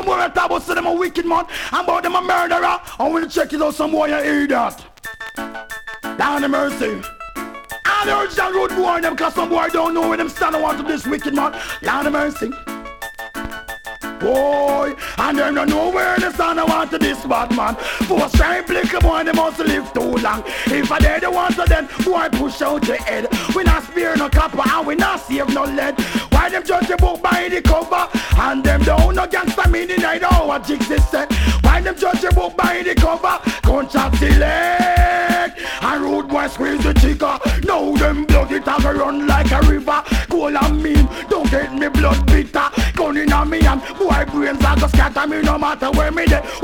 boy that talk about say them a wicked man, and about them a murderer. I want to check it out, some boy you hear that. Down the mercy. And the original road boy them, cause some boy don't know where them stand and want to this wicked man. Down the mercy. Boy, and them don't know where the son I want to this bad man. For straight liquor boy, they must live too long. If I dare the want to then, boy push out your head. We not spear no copper and we not save no lead. Why them judge the book by the cover? And them don't no gangsta meaning I know what jigs is set. Why them judge the book by the cover? Gunshot select. And rude boy squeeze the trigger. Now them blood it a go run like a river. Cool and mean, don't get me blood bitter. Gun in a me and boy brains a go scatter me no matter where me dey.